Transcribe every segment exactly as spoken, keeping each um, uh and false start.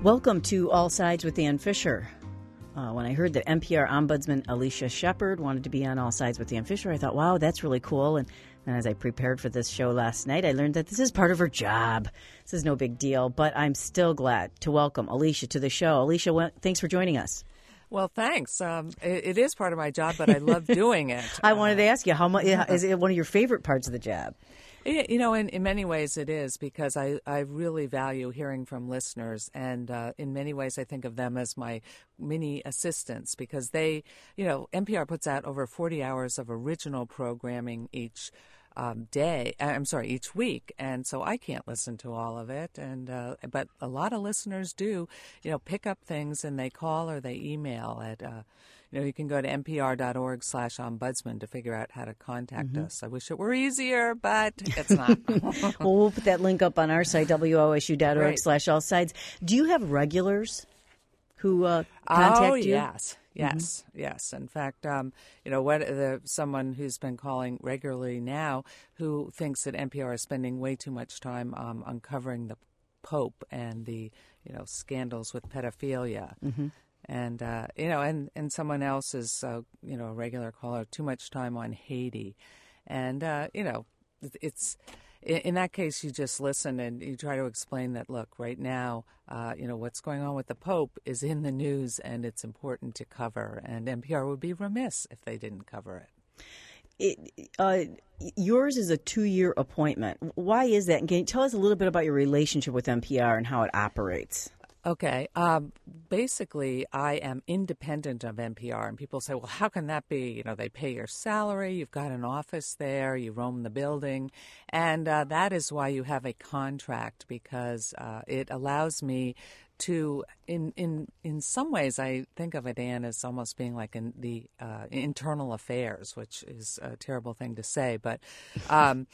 Welcome to All Sides with Dan Fisher. Uh, when I heard that N P R Ombudsman Alicia Shepard wanted to be on All Sides with Dan Fisher, I thought, wow, that's really cool. And then as I prepared for this show last night, I learned that this is part of her job. This is no big deal, but I'm still glad to welcome Alicia to the show. Alicia, well, thanks for joining us. Well, thanks. Um, it, it is part of my job, but I love doing it. I wanted to ask you, how much is it one of your favorite parts of the job? You know, in, in many ways it is, because I, I really value hearing from listeners. And uh, in many ways I think of them as my mini assistants, because they, you know, N P R puts out over forty hours of original programming each um, day. I'm sorry, each week. And so I can't listen to all of it. And uh, but a lot of listeners do, you know, pick up things and they call or they email at uh, You know, you can go to npr.org slash ombudsman to figure out how to contact mm-hmm. us. I wish it were easier, but it's not. Well, we'll put that link up on our site, W O S U dot org right. slash all sides. Do you have regulars who uh, contact oh, you? yes. Yes, mm-hmm. yes. In fact, um, you know, what the someone who's been calling regularly now who thinks that N P R is spending way too much time um, uncovering the Pope and the, you know, scandals with pedophilia. Mm-hmm. And, uh, you know, and, and someone else is, uh, you know, a regular caller, too much time on Haiti. And, uh, you know, it's, in that case, you just listen and you try to explain that, look, right now, uh, you know, what's going on with the Pope is in the news and it's important to cover. And N P R would be remiss if they didn't cover it. It, uh, yours is a two-year appointment. Why is that? And can you tell us a little bit about your relationship with N P R and how it operates? Okay. Um, basically, I am independent of N P R, and people say, well, how can that be? You know, they pay your salary, you've got an office there, you roam the building, and uh, that is why you have a contract, because uh, it allows me to, in, in in some ways, I think of it, Anne, as almost being like in the uh, internal affairs, which is a terrible thing to say, but um,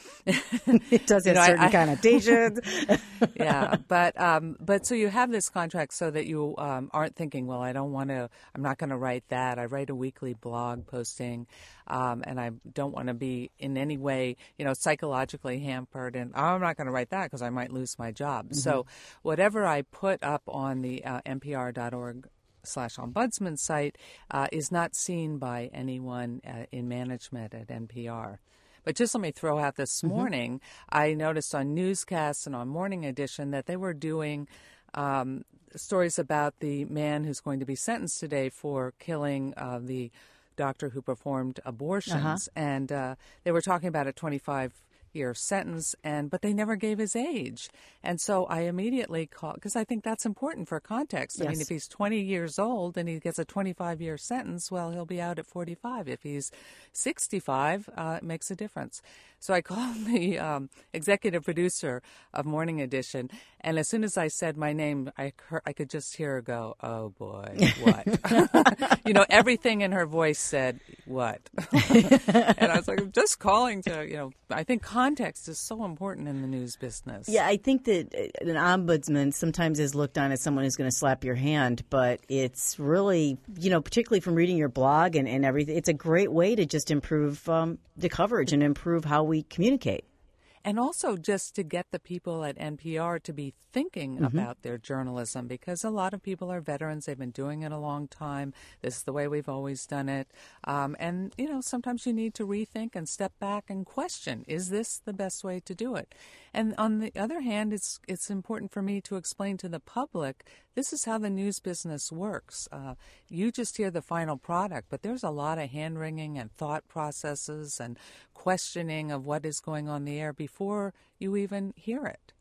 it does have you know, certain I, connotations. yeah, but um, but so you have this contract so that you um, aren't thinking, well, I don't want to, I'm not going to write that. I write a weekly blog posting, um, and I don't want to be in any way, you know, psychologically hampered, and oh, I'm not going to write that because I might lose my job. Mm-hmm. So whatever I put up on the uh, npr.org slash ombudsman site uh, is not seen by anyone uh, in management at N P R. But just let me throw out this morning, mm-hmm. I noticed on newscasts and on Morning Edition that they were doing um, stories about the man who's going to be sentenced today for killing uh, the doctor who performed abortions. Uh-huh. And uh, they were talking about a twenty-five year sentence, and but they never gave his age. And so I immediately called, because I think that's important for context. Yes. I mean, if he's twenty years old and he gets a twenty-five year sentence, well, he'll be out at forty-five. If he's sixty-five, uh, it makes a difference. So I called the um, executive producer of Morning Edition, and as soon as I said my name, I, heard, I could just hear her go, oh, boy, what? You know, everything in her voice said, what? And I was like, I'm just calling to, you know, I think context is so important in the news business. Yeah, I think that an ombudsman sometimes is looked on as someone who's going to slap your hand, but it's really, you know, particularly from reading your blog and, and everything, it's a great way to just improve um, the coverage and improve how we communicate. And also just to get the people at N P R to be thinking mm-hmm. about their journalism, because a lot of people are veterans. They've been doing it a long time. This is the way we've always done it. Um, and, you know, sometimes you need to rethink and step back and question, is this the best way to do it? And on the other hand, it's it's important for me to explain to the public, this is how the news business works. Uh, you just hear the final product, but there's a lot of hand-wringing and thought processes and questioning of what is going on the air before you even hear it.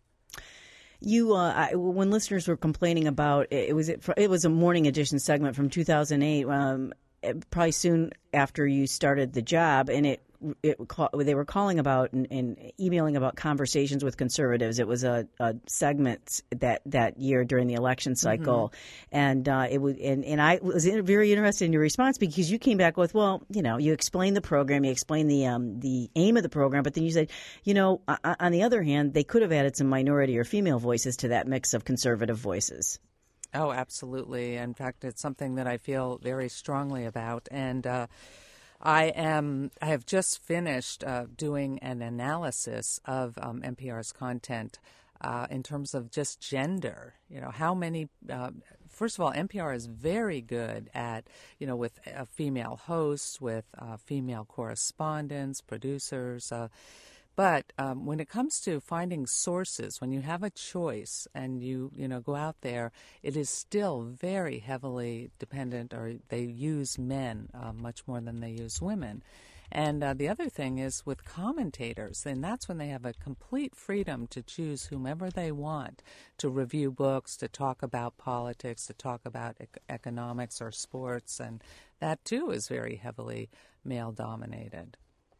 You, uh, I, when listeners were complaining about it, it was it was a Morning Edition segment from two thousand eight, um, probably soon after you started the job, and it. It, they were calling about and, and emailing about conversations with conservatives. It was a, a segment that, that year during the election cycle, mm-hmm. and uh, it was and, and I was very interested in your response, because you came back with, well, you know, you explained the program, you explained the um, the aim of the program, but then you said, you know, on the other hand, they could have added some minority or female voices to that mix of conservative voices. Oh, absolutely. In fact, it's something that I feel very strongly about, and. Uh, I am. I have just finished uh, doing an analysis of um, N P R's content uh, in terms of just gender. You know, how many, uh, first of all, N P R is very good at, you know, with uh, female hosts, with uh, female correspondents, producers, uh, But um, when it comes to finding sources, when you have a choice and you, you know, go out there, it is still very heavily dependent, or they use men uh, much more than they use women. And uh, the other thing is with commentators, then that's when they have a complete freedom to choose whomever they want to review books, to talk about politics, to talk about ec- economics or sports, and that too is very heavily male-dominated.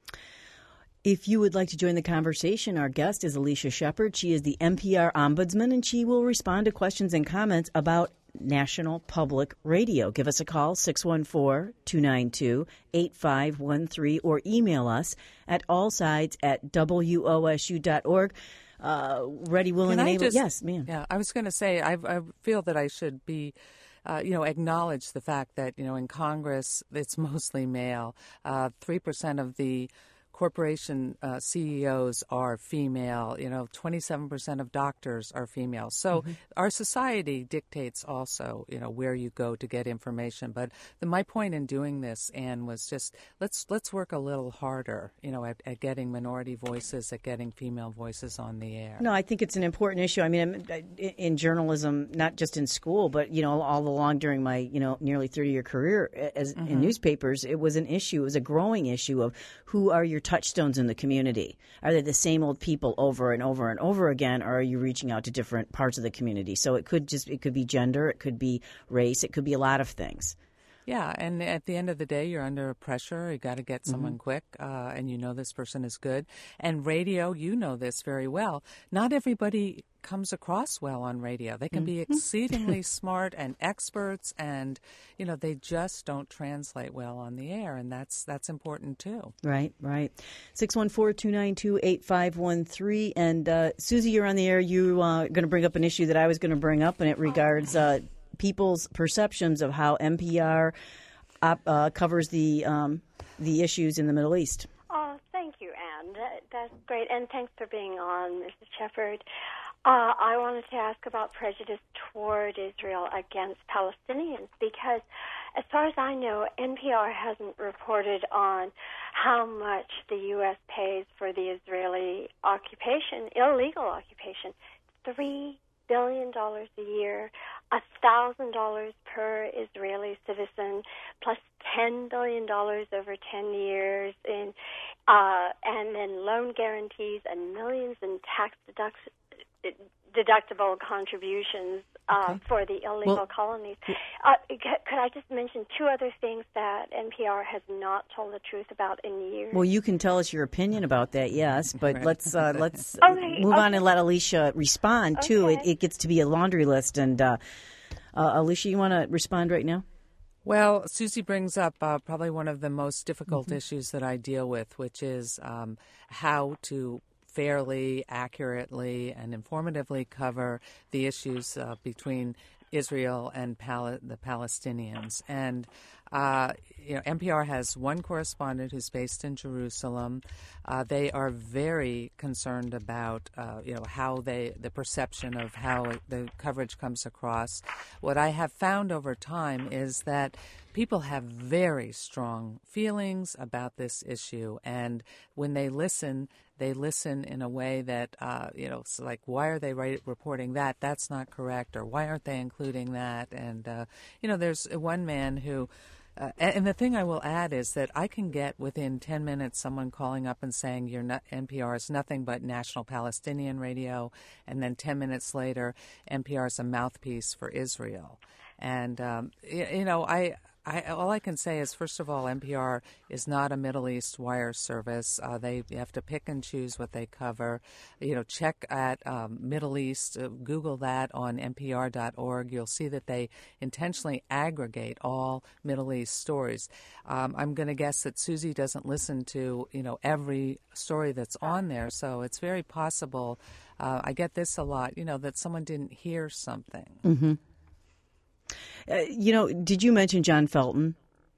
If you would like to join the conversation, our guest is Alicia Shepard. She is the N P R Ombudsman, and she will respond to questions and comments about National Public Radio. Give us a call, six one four, two nine two, eight five one three, or email us at allsides at W O S U dot org. Uh, ready, willing, and able. Just, yes, ma'am. Yeah, I was going to say, I, I feel that I should be Uh, you know, acknowledge the fact that, you know, in Congress, it's mostly male. Uh, three percent of the corporation uh, C E Os are female. You know, twenty-seven percent of doctors are female. So mm-hmm. our society dictates also, you know, where you go to get information. But the, my point in doing this, Anne, was just let's let's work a little harder, you know, at, at getting minority voices, at getting female voices on the air. No, I think it's an important issue. I mean, in journalism, not just in school, but, you know, all along during my, you know, nearly thirty-year career as mm-hmm. in newspapers, it was an issue. It was a growing issue of who are your touchstones in the community. Are they the same old people over and over and over again, or are you reaching out to different parts of the community? So it could just it could be gender, it could be race, it could be a lot of things. Yeah, and at the end of the day, you're under pressure. You got to get someone mm-hmm. quick, uh, and you know this person is good. And radio, you know this very well. Not everybody comes across well on radio. They can mm-hmm. be exceedingly smart and experts, and you know they just don't translate well on the air, and that's that's important too. Right, right. six one four, two nine two, eight five one three. And uh, Susie, you're on the air. You are uh, going to bring up an issue that I was going to bring up, and it regards Uh, people's perceptions of how N P R op, uh, covers the um, the issues in the Middle East. Oh, thank you, Anne. That, that's great, and thanks for being on, Missus Shepard. Uh, I wanted to ask about prejudice toward Israel against Palestinians, because as far as I know, N P R hasn't reported on how much the U S pays for the Israeli occupation, illegal occupation, three billion dollars a year, a thousand dollars per Israeli citizen, plus ten billion dollars over ten years, in, uh, and then loan guarantees and millions in tax deductions. Deductible contributions uh, okay. for the illegal well, colonies. Uh, could I just mention two other things that N P R has not told the truth about in years? Well, you can tell us your opinion about that, yes, but right. let's uh, let's okay, move okay. on and let Alicia respond okay. too. It, it gets to be a laundry list, and uh, uh, Alicia, you want to respond right now? Well, Susie brings up uh, probably one of the most difficult mm-hmm. issues that I deal with, which is um, how to fairly, accurately, and informatively cover the issues uh, between Israel and Pal- the Palestinians. And uh, you know, N P R has one correspondent who's based in Jerusalem. Uh, they are very concerned about uh, you know how they the perception of how the coverage comes across. What I have found over time is that people have very strong feelings about this issue, and when they listen, they listen in a way that, uh, you know, it's like, why are they right, reporting that? That's not correct, or why aren't they including that? And, uh, you know, there's one man who, uh, and the thing I will add is that I can get within ten minutes someone calling up and saying your N P R is nothing but National Palestinian Radio, and then ten minutes later, N P R is a mouthpiece for Israel. And, um, you, you know, I... I, all I can say is, first of all, N P R is not a Middle East wire service. Uh, they have to pick and choose what they cover. You know, check at um, Middle East, uh, Google that on N P R dot org. You'll see that they intentionally aggregate all Middle East stories. Um, I'm going to guess that Susie doesn't listen to, you know, every story that's on there, so it's very possible. Uh, I get this a lot, you know, that someone didn't hear something. Mm-hmm. Uh, you know, did you mention John Felton?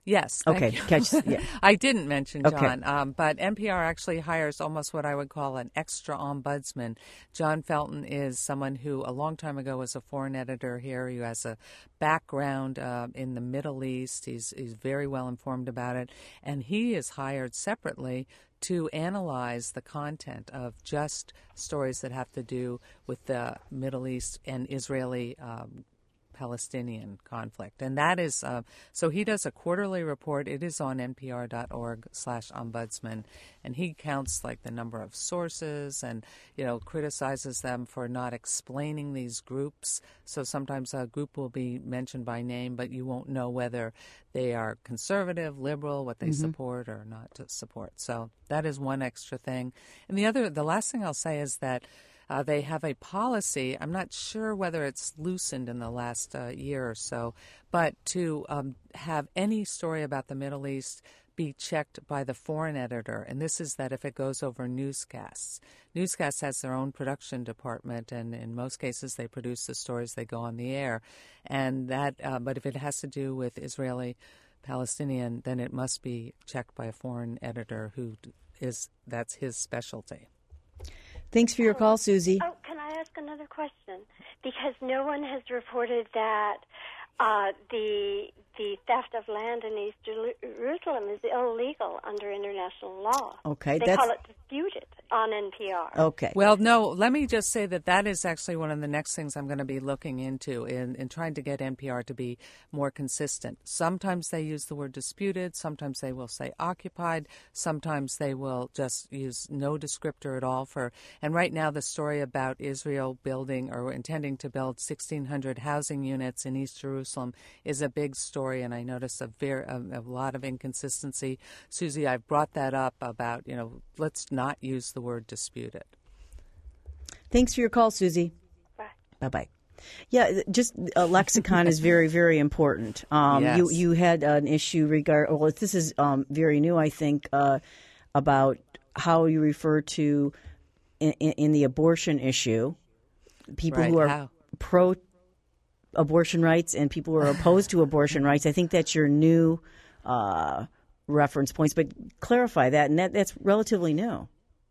Yes. Thank Okay. you. Catch. Yeah. I didn't mention John, Okay. um, but N P R actually hires almost what I would call an extra ombudsman. John Felton is someone who a long time ago was a foreign editor here. He has a background uh, in the Middle East. He's, he's very well informed about it. And he is hired separately to analyze the content of just stories that have to do with the Middle East and Israeli um Palestinian conflict. And that is, uh, so he does a quarterly report. It is on npr.org slash ombudsman. And he counts like the number of sources and, you know, criticizes them for not explaining these groups. So sometimes a group will be mentioned by name, but you won't know whether they are conservative, liberal, what they mm-hmm. support or not to support. So that is one extra thing. And the other, the last thing I'll say is that Uh, they have a policy. I'm not sure whether it's loosened in the last uh, year or so, but to um, have any story about the Middle East be checked by the foreign editor. And this is that if it goes over newscasts. Newscasts has their own production department, and in most cases they produce the stories, they go on the air. And that, uh, but if it has to do with Israeli Palestinian, then it must be checked by a foreign editor who is, that's his specialty. Thanks for your call, Susie. Oh, can I ask another question? Because no one has reported that uh, the the theft of land in East Jerusalem is illegal under international law. Okay, they that's... call it disputed on N P R. Okay. Well, no, let me just say that that is actually one of the next things I'm going to be looking into in, in trying to get N P R to be more consistent. Sometimes they use the word disputed. Sometimes they will say occupied. Sometimes they will just use no descriptor at all for. And right now, the story about Israel building or intending to build sixteen hundred housing units in East Jerusalem is a big story. And I noticed a, very, a, a lot of inconsistency. Susie, I've brought that up about, you know, let's not use the word disputed. Thanks for your call, Susie. Bye. Bye-bye. Yeah, just a lexicon is very, very important. Um, yes. You you had an issue regard. Well, this is um, very new, I think, uh, about how you refer to in, in the abortion issue people right. who are how? pro abortion rights and people who are opposed to abortion rights. I think that's your new uh, reference points, but clarify that, and that, that's relatively new.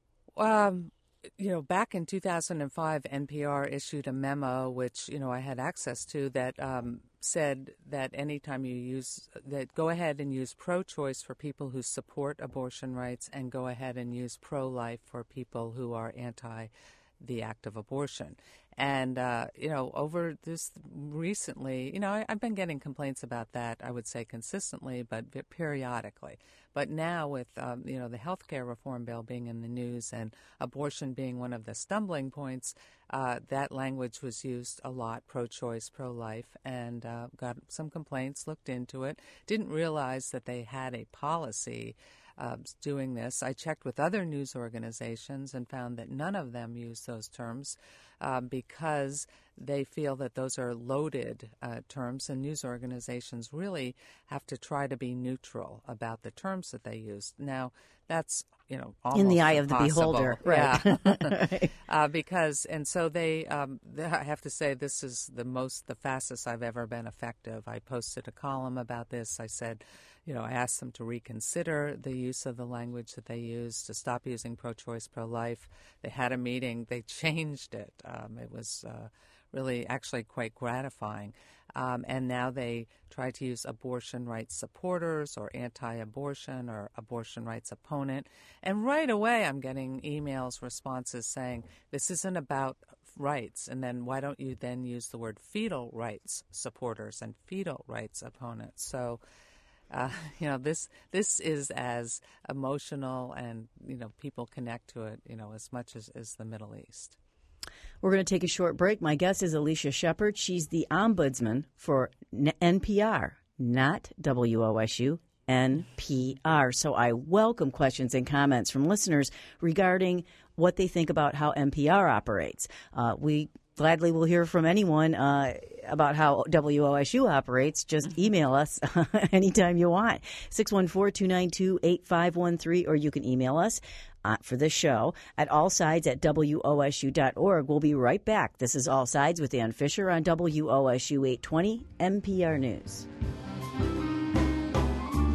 Um, you know, back in two thousand five, N P R issued a memo, which, you know, I had access to, that um, said that anytime you use, that go ahead and use pro-choice for people who support abortion rights and go ahead and use pro-life for people who are anti the act of abortion. And, uh, you know, over this recently, you know, I, I've been getting complaints about that, I would say consistently, but periodically. But now with, um, you know, the health care reform bill being in the news and abortion being one of the stumbling points, uh, that language was used a lot, pro-choice, pro-life, and uh, got some complaints, looked into it, didn't realize that they had a policy Uh, doing this. I checked with other news organizations and found that none of them use those terms uh, because they feel that those are loaded uh, terms, and news organizations really have to try to be neutral about the terms that they use. Now, that's, you know, almost in the eye impossible. of the beholder, right? Yeah. uh, because, and so they, um, I have to say, this is the most, the fastest I've ever been effective. I posted a column about this. I said, you know, I asked them to reconsider the use of the language that they use, to stop using pro-choice, pro-life. They had a meeting. They changed it. Um, it was uh, really actually quite gratifying. Um, and now they try to use abortion rights supporters or anti-abortion or abortion rights opponent. And right away I'm getting emails, responses saying, this isn't about rights. And then why don't you then use the word fetal rights supporters and fetal rights opponents? So Uh, you know, this this is as emotional and, you know, people connect to it, you know, as much as, as the Middle East. We're going to take a short break. My guest is Alicia Shepard. She's the ombudsman for N P R, not W O S U, N P R. So I welcome questions and comments from listeners regarding what they think about how N P R operates. Uh, we gladly will hear from anyone uh, about how W O S U operates. Just email us anytime you want. six one four, two nine two, eight five one three, or you can email us uh, for this show at allsides at W O S U dot org. We'll be right back. This is All Sides with Ann Fisher on W O S U eight twenty N P R News.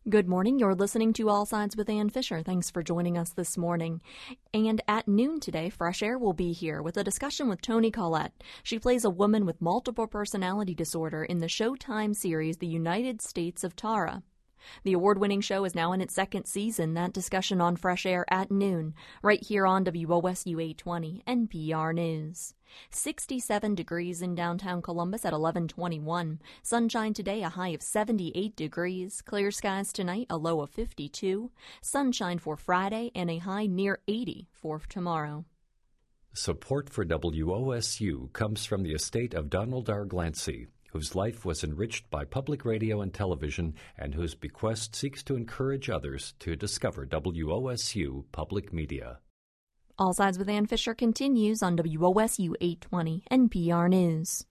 Good morning. You're listening to All Sides with Ann Fisher. Thanks for joining us this morning. And at noon today, Fresh Air will be here with a discussion with Toni Collette. She plays a woman with multiple personality disorder in the Showtime series The United States of Tara. The award-winning show is now in its second season. That discussion on Fresh Air at noon, right here on W O S U eight twenty N P R News. sixty-seven degrees in downtown Columbus at eleven twenty-one. Sunshine today, a high of seventy-eight degrees. Clear skies tonight, a low of fifty-two. Sunshine for Friday and a high near eighty for tomorrow. Support for W O S U comes from the estate of Donald R. Glancy, whose life was enriched by public radio and television and whose bequest seeks to encourage others to discover W O S U Public Media. All Sides with Ann Fisher continues on W O S U eight twenty N P R News.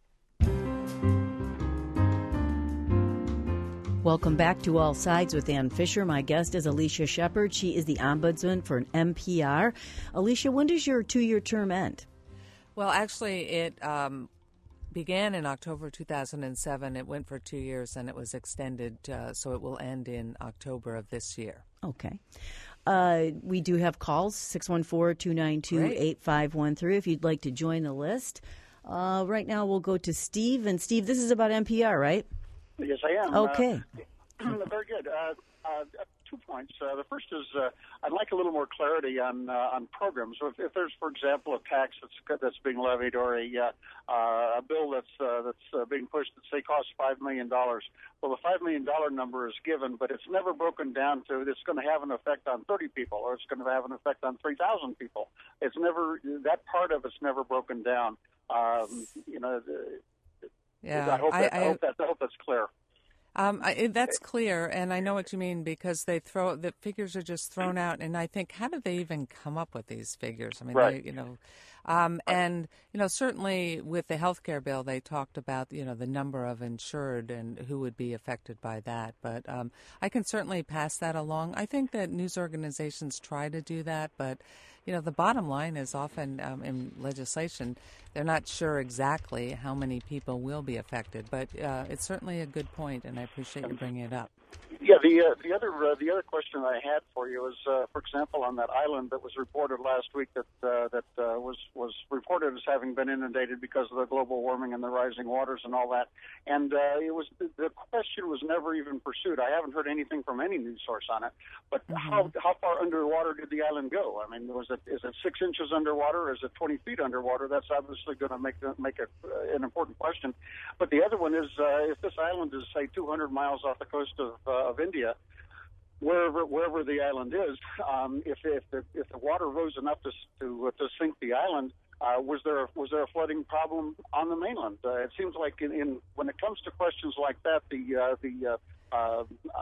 Welcome back to All Sides with Ann Fisher. My guest is Alicia Shepard. She is the ombudsman for N P R. Alicia, when does your two-year term end? Well, actually, it um, began in October two thousand seven. It went for two years, and it was extended, uh, so it will end in October of this year. Okay. Uh, we do have calls, six one four, two nine two, eight five one three, if you'd like to join the list. Uh, right now we'll go to Steve. And, Steve, this is about N P R, right? Yes, I am. Okay. Uh, very good. Uh, uh, two points. Uh, the first is uh, I'd like a little more clarity on uh, on programs. So if, if there's, for example, a tax that's that's being levied or a uh, uh, a bill that's uh, that's uh, being pushed that say costs five million dollars. Well, the five million dollar number is given, but it's never broken down to it's going to have an effect on thirty people or it's going to have an effect on three thousand people. It's never that part of it's never broken down. Um, you know. The, Yeah, I hope, that, I, I, hope that, I hope that's clear. Um, I, that's clear, and I know what you mean because they throw the figures are just thrown out, and I think how did they even come up with these figures? I mean, right. they, you know, um, and you know certainly with the health care bill, they talked about you know the number of insured and who would be affected by that. But um, I can certainly pass that along. I think that news organizations try to do that, but you know the bottom line is often um, in legislation. They're not sure exactly how many people will be affected, but uh, it's certainly a good point, and I appreciate you bringing it up. Yeah, the uh, the other uh, the other question I had for you is, uh, for example, on that island that was reported last week that uh, that uh, was was reported as having been inundated because of the global warming and the rising waters and all that, and uh, it was the question was never even pursued. I haven't heard anything from any news source on it. But mm-hmm. how how far underwater did the island go? I mean, was it is it six inches underwater? Or is it twenty feet underwater? That's obviously going to make make a, uh, an important question. But the other one is, uh, if this island is say two hundred miles off the coast of uh, of India, wherever wherever the island is, um, if if the if the water rose enough to to, to sink the island, uh, was there a, was there a flooding problem on the mainland? Uh, it seems like in, in when it comes to questions like that, the uh, the uh, uh,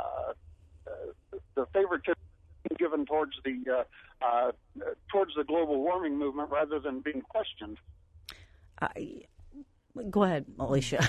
uh, the favoritism given towards the uh, uh, towards the global warming movement rather than being questioned. I, go ahead, Alicia.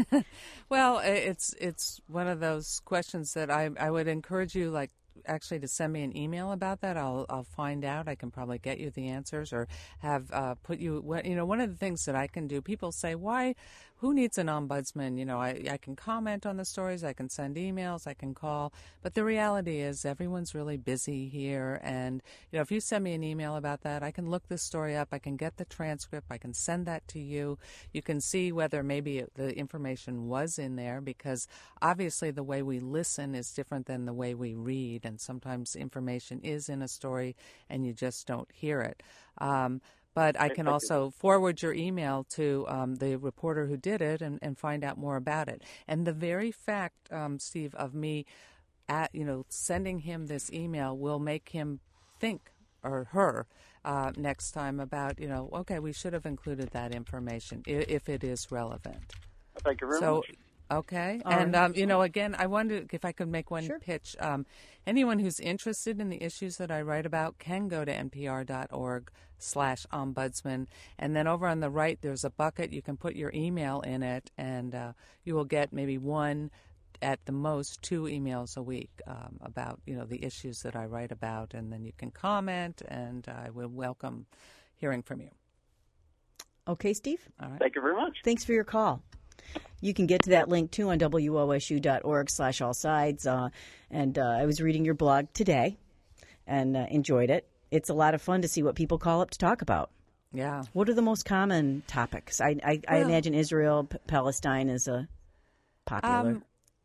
Well, it's it's one of those questions that I I would encourage you like actually to send me an email about that. I'll I'll find out. I can probably get you the answers or have uh, put you. You know, one of the things that I can do. People say, why? Who needs an ombudsman? You know, I, I can comment on the stories, I can send emails, I can call, but the reality is everyone's really busy here. And, you know, if you send me an email about that, I can look this story up, I can get the transcript, I can send that to you. You can see whether maybe the information was in there because obviously the way we listen is different than the way we read. And sometimes information is in a story and you just don't hear it. Um, But I can also forward your email to um, the reporter who did it and, and find out more about it. And the very fact, um, Steve, of me, at, you know, sending him this email will make him think, or her, uh, next time about, you know, okay, we should have included that information if, if it is relevant. Thank you very so, much. Okay. All and, right. um, you know, again, I wondered if I could make one Sure. pitch. Um, anyone who's interested in the issues that I write about can go to npr.org slash ombudsman. And then over on the right, there's a bucket. You can put your email in it, and uh, you will get maybe one, at the most, two emails a week um, about, you know, the issues that I write about. And then you can comment, and I will welcome hearing from you. Okay, Steve? All right. Thank you very much. Thanks for your call. You can get to that link, too, on W O S U dot org slash all sides. Uh, and uh, I was reading your blog today and uh, enjoyed it. It's a lot of fun to see what people call up to talk about. Yeah. What are the most common topics? I, I, I well, imagine Israel, P- Palestine is a popular. Um,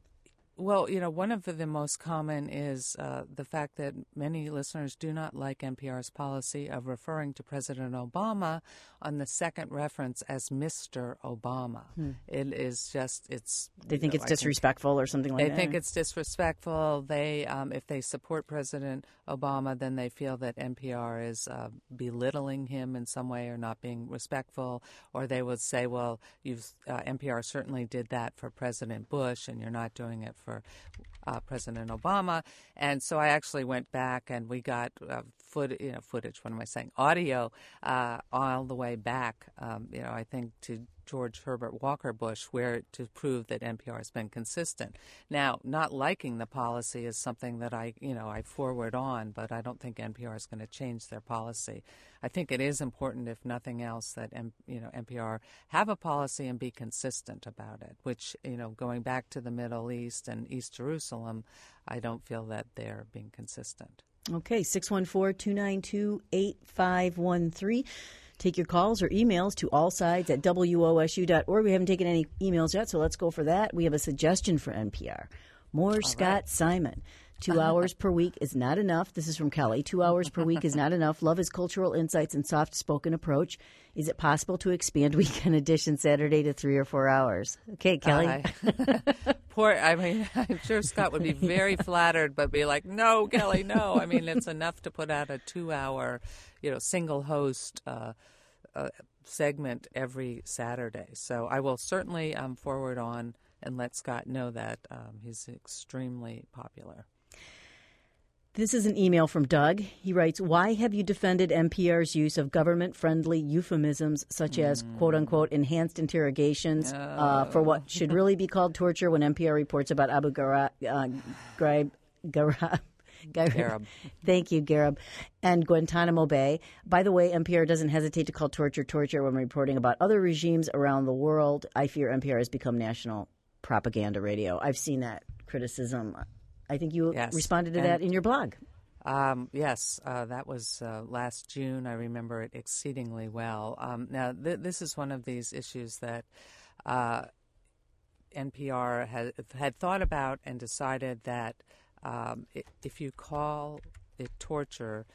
well, you know, one of the most common is uh, the fact that many listeners do not like N P R's policy of referring to President Obama on the second reference as Mister Obama. Hmm. It is just, it's... They think you know, it's disrespectful think, or something like they that? They think it's disrespectful. They, um, if they support President Obama, then they feel that N P R is uh, belittling him in some way or not being respectful. Or they would say, well, you've, uh, N P R certainly did that for President Bush, and you're not doing it for uh, President Obama. And so I actually went back and we got uh, foot, you know, footage, what am I saying, audio uh, all the way back, um, you know, I think to George Herbert Walker Bush, where to prove that N P R has been consistent. Now, not liking the policy is something that I, you know, I forward on, but I don't think N P R is going to change their policy. I think it is important, if nothing else, that you know N P R have a policy and be consistent about it. Which, you know, going back to the Middle East and East Jerusalem, I don't feel that they're being consistent. Okay, six one four, two nine two, eight five one three. Take your calls or emails to allsides at W O S U dot org. We haven't taken any emails yet, so let's go for that. We have a suggestion for N P R. More All Scott right. Simon. Two hours per week is not enough. This is from Kelly. Two hours per week is not enough. Love his cultural insights and soft-spoken approach. Is it possible to expand Weekend Edition Saturday to three or four hours? Okay, Kelly. Uh, poor. I mean, I'm sure Scott would be very flattered, but be like, "No, Kelly, no." I mean, it's enough to put out a two-hour, you know, single-host uh, uh, segment every Saturday. So I will certainly um, forward on and let Scott know that um, he's extremely popular. This is an email from Doug. He writes, why have you defended N P R's use of government-friendly euphemisms such as, mm. quote-unquote, enhanced interrogations oh. uh, for what should really be called torture when N P R reports about Abu Ghraib, uh, Ghraib, Ghraib, Ghraib. Thank you, Ghraib, and Guantanamo Bay. By the way, N P R doesn't hesitate to call torture torture when reporting about other regimes around the world. I fear N P R has become national propaganda radio. I've seen that criticism. I think you yes. responded to and, that in your blog. Um, yes, uh, that was uh, last June. I remember it exceedingly well. Um, now, th- this is one of these issues that uh, N P R had, had thought about and decided that um, it, if you call it torture,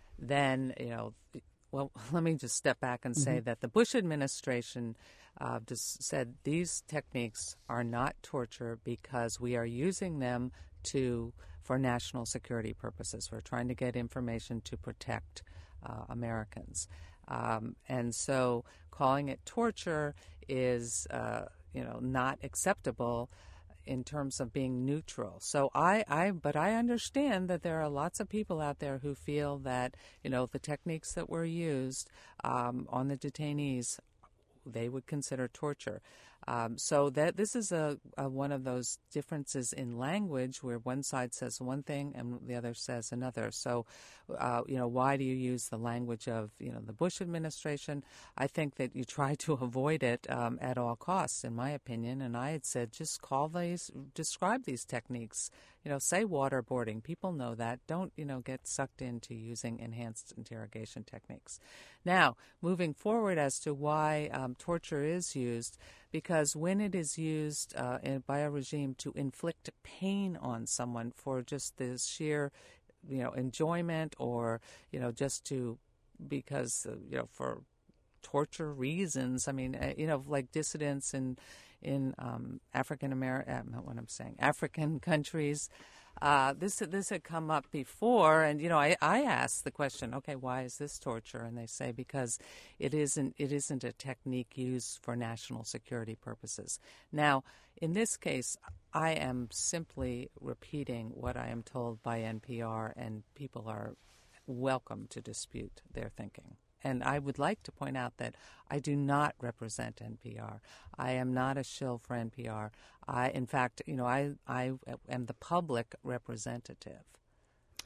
then, you know, well, let me just step back and say mm-hmm. that the Bush administration uh, just said these techniques are not torture because we are using them to for national security purposes. We're trying to get information to protect uh, Americans. Um, and so calling it torture is, uh, you know, not acceptable in terms of being neutral. So I, I, but I understand that there are lots of people out there who feel that, you know, the techniques that were used um, on the detainees, they would consider torture. Um, so that this is a, a one of those differences in language where one side says one thing and the other says another. So, uh, you know, why do you use the language of, you know, the Bush administration? I think that you try to avoid it um, at all costs, in my opinion. And I had said, just call these, describe these techniques. You know, say waterboarding. People know that. Don't, you know, get sucked into using enhanced interrogation techniques. Now, moving forward as to why um, torture is used, because when it is used uh, in, by a regime to inflict pain on someone for just the sheer, you know, enjoyment or, you know, just to, because, uh, you know, for torture reasons, I mean, uh, you know, like dissidents in, in um, African American, uh, what I'm saying, African countries, Uh, this this had come up before, and you know, I, I asked the question, okay, why is this torture? And they say because it isn't it isn't a technique used for national security purposes. Now, in this case, I am simply repeating what I am told by N P R, and people are welcome to dispute their thinking. And I would like to point out that I do not represent N P R. I am not a shill for N P R. I, in fact, you know, I, I am the public representative.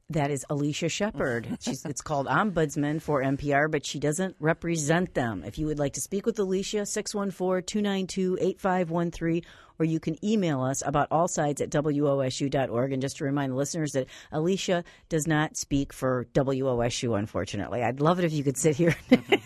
That is Alicia Shepard. She's, it's called Ombudsman for N P R, but she doesn't represent them. If you would like to speak with Alicia, six one four, two nine two, eight five one three, or you can email us about all sides at W O S U dot org. And just to remind the listeners that Alicia does not speak for W O S U, unfortunately. I'd love it if you could sit here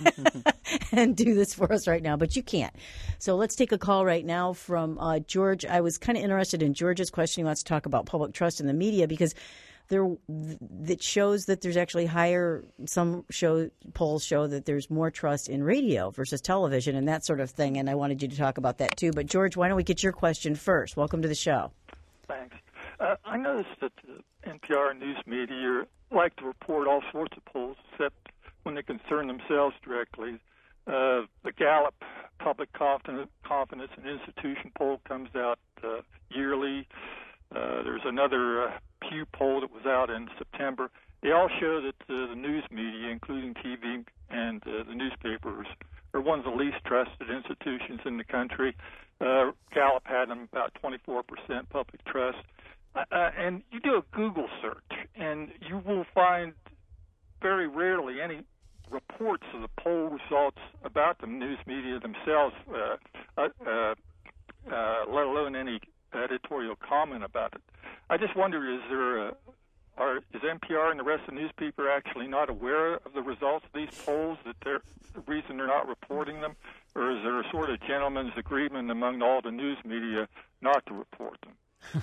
and do this for us right now, but you can't. So let's take a call right now from uh, George. I was kind of interested in George's question. He wants to talk about public trust in the media because there that shows that there's actually higher, some show polls show that there's more trust in radio versus television and that sort of thing. And I wanted you to talk about that too. But George, why don't we get your question first? Welcome to the show. Thanks. Uh, I noticed that the N P R news media like to report all sorts of polls, except when they concern themselves directly. Uh, the Gallup Public Confidence, Confidence in Institution poll comes out uh, yearly. Uh, there's another uh, Pew poll that was out in September. They all show that uh, the news media, including T V and uh, the newspapers, are one of the least trusted institutions in the country. Uh, Gallup had them about twenty-four percent public trust. Uh, and you do a Google search, and you will find very rarely any reports of the poll results about the news media themselves, uh, uh, uh, uh, let alone any editorial comment about it. I just wonder, is there a, are, is N P R and the rest of the newspaper actually not aware of the results of these polls, that they're, the reason they're not reporting them, or is there a sort of gentleman's agreement among all the news media not to report them?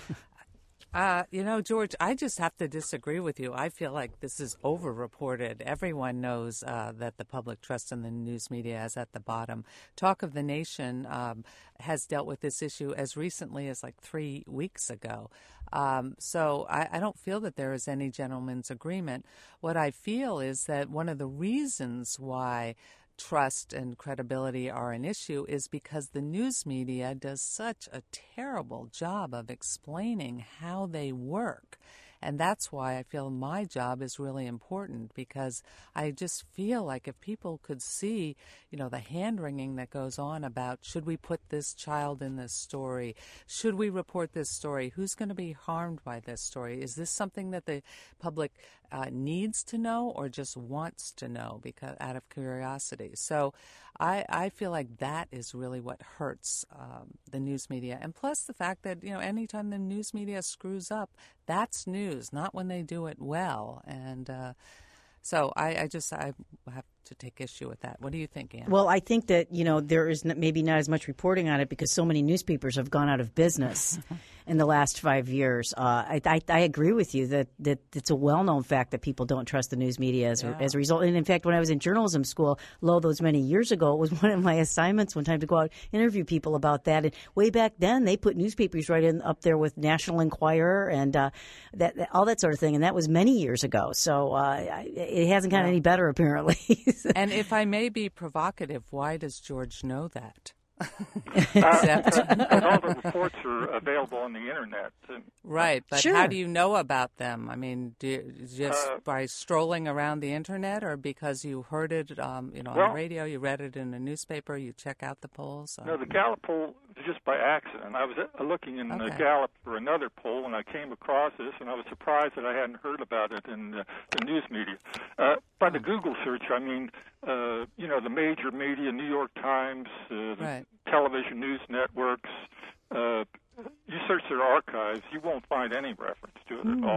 Uh, you know, George, I just have to disagree with you. I feel like this is over-reported. Everyone knows uh, that the public trust in the news media is at the bottom. Talk of the Nation um, has dealt with this issue as recently as like three weeks ago. Um, so I, I don't feel that there is any gentleman's agreement. What I feel is that one of the reasons why trust and credibility are an issue is because the news media does such a terrible job of explaining how they work. And that's why I feel my job is really important, because I just feel like if people could see, you know, the hand-wringing that goes on about, should we put this child in this story? Should we report this story? Who's going to be harmed by this story? Is this something that the public uh, needs to know or just wants to know because out of curiosity? So I, I feel like that is really what hurts um, the news media. And plus the fact that, you know, anytime the news media screws up, that's news, not when they do it well. And uh, so I, I just I have to take issue with that. What do you think, Ann? Well, I think that, you know, there is maybe not as much reporting on it because so many newspapers have gone out of business in the last five years. Uh, I, I, I agree with you that, that it's a well-known fact that people don't trust the news media as, yeah. as a result. And in fact, when I was in journalism school, lo, those many years ago, it was one of my assignments one time to go out and interview people about that. And way back then, they put newspapers right in up there with National Enquirer and uh, that, that all that sort of thing. And that was many years ago. So uh, it hasn't gotten yeah. any better, apparently. And if I may be provocative, why does George know that? uh, because all the reports are available on the internet. Right, but sure. how do you know about them? I mean, do you, just uh, by strolling around the internet, or because you heard it, um, you know, on well, the radio, you read it in a newspaper, you check out the polls? No, the Gallup poll was just by accident. I was uh, looking in okay. the Gallup for another poll, and I came across this, and I was surprised that I hadn't heard about it in the, the news media. Uh, by the Google search, I mean, uh, you know, the major media, New York Times, uh, the right. television news networks, uh, you search their archives, you won't find any reference to it mm. at all.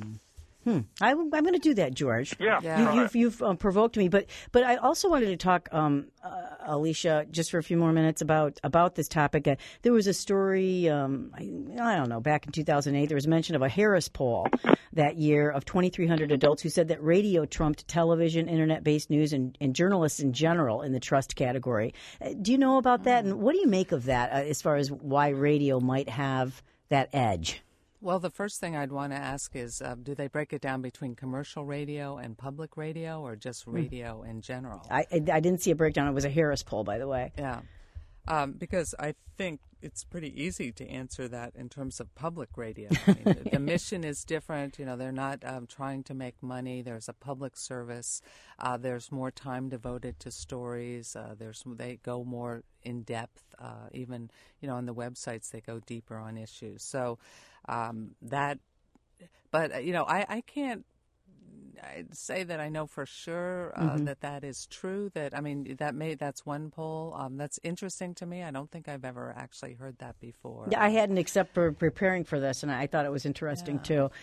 Hmm. I, I'm going to do that, George. Yeah, yeah. You, right. you've you've um, provoked me, but but I also wanted to talk, um, uh, Alicia, just for a few more minutes about about this topic. Uh, there was a story, um, I, I don't know, back in two thousand eight. There was mention of a Harris poll that year of twenty-three hundred adults who said that radio trumped television, internet-based news, and, and journalists in general in the trust category. Uh, do you know about that, and what do you make of that uh, as far as why radio might have that edge? Well, the first thing I'd want to ask is, uh, do they break it down between commercial radio and public radio, or just radio mm. in general? I, I, I didn't see a breakdown. It was a Harris poll, by the way. Yeah, um, because I think it's pretty easy to answer that in terms of public radio. I mean, the, the mission is different. You know, they're not um, trying to make money. There's a public service. Uh, there's more time devoted to stories. Uh, there's they go more in depth. Uh, even you know on the websites they go deeper on issues. So um, that, but you know, I, I can't I'd say that I know for sure uh, Mm-hmm. that that is true. That I mean, that may that's one poll. Um, that's interesting to me. I don't think I've ever actually heard that before. Yeah, I hadn't, except for preparing for this, and I thought it was interesting Yeah. too.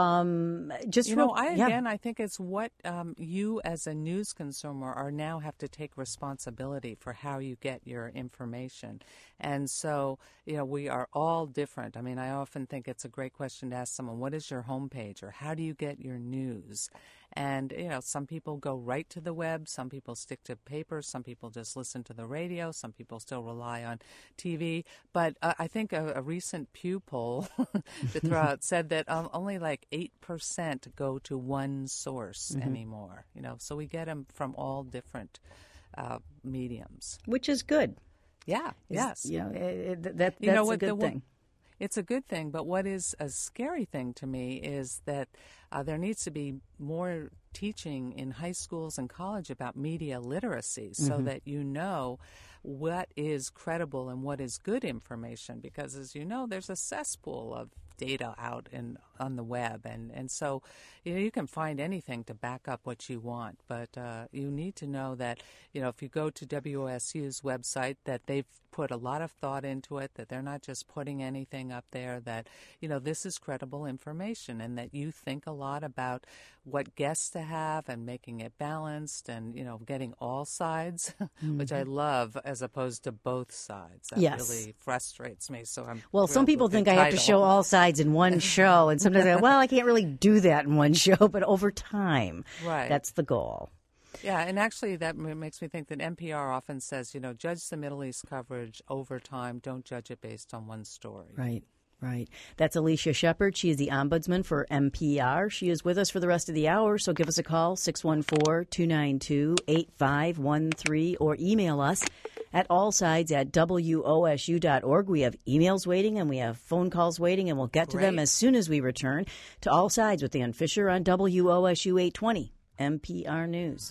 Um, just You real, know, I yeah. again, I think it's what um, you as a news consumer are now have to take responsibility for how you get your information. And so, you know, we are all different. I mean, I often think it's a great question to ask someone, what is your homepage, or how do you get your news? And, you know, some people go right to the web, some people stick to paper, some people just listen to the radio, some people still rely on T V. But uh, I think a, a recent Pew poll to throw out said that um, only like eight percent go to one source Mm-hmm. anymore. You know, so we get them from all different uh, mediums. Which is good. Yeah, yes. You know, it, it, that, You that's know a what, good the one- thing. It's a good thing, but what is a scary thing to me is that uh, there needs to be more teaching in high schools and college about media literacy so Mm-hmm. that you know what is credible and what is good information, because as you know, there's a cesspool of data out in on the web, and and so you know you can find anything to back up what you want, but uh, you need to know that you know if you go to W O S U's website that they've put a lot of thought into it, that they're not just putting anything up there, that you know this is credible information, and that you think a lot about what guests to have and making it balanced, and you know getting all sides, which I love, as opposed to both sides. That Yes. really frustrates me. So I'm Well, some thrilled people with the think I have to title. show all sides in one show, and sometimes I go, well, I can't really do that in one show, but over time, Right. that's the goal. Yeah, and actually that m- makes me think that N P R often says, you know, judge the Middle East coverage over time. Don't judge it based on one story. Right, right. That's Alicia Shepard. She is the ombudsman for N P R. She is with us for the rest of the hour, so give us a call, six one four, two nine two, eight five one three, or email us at allsides at W O S U dot org. We have emails waiting and we have phone calls waiting, and we'll get to them Great. as soon as we return to All Sides with Ann Fisher on W O S U eight twenty, N P R News.